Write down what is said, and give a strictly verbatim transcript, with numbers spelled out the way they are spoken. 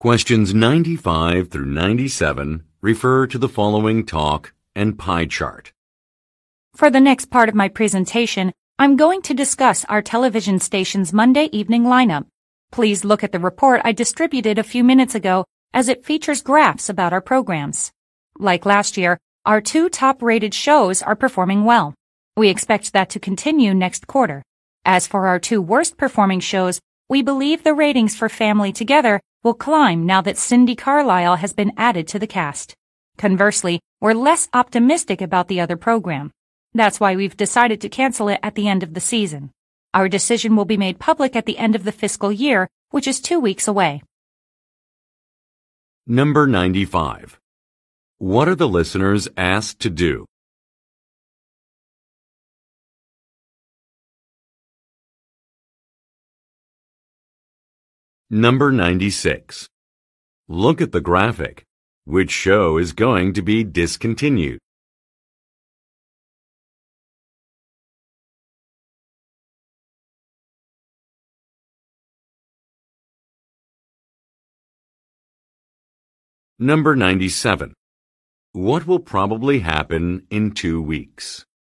Questions ninety-five through ninety-seven refer to the following talk and pie chart. For the next part of my presentation, I'm going to discuss our television station's Monday evening lineup. Please look at the report I distributed a few minutes ago as it features graphs about our programs. Like last year, our two top-rated shows are performing well. We expect that to continue next quarter. As for our two worst-performing shows, we believe the ratings for Family Together will climb now that Cindy Carlisle has been added to the cast. Conversely, we're less optimistic about the other program. That's why we've decided to cancel it at the end of the season. Our decision will be made public at the end of the fiscal year, which is two weeks away. Number ninety-five. What are the listeners asked to do? Number ninety-six. Look at the graphic. Which show is going to be discontinued? Number ninety-seven. What will probably happen in two weeks?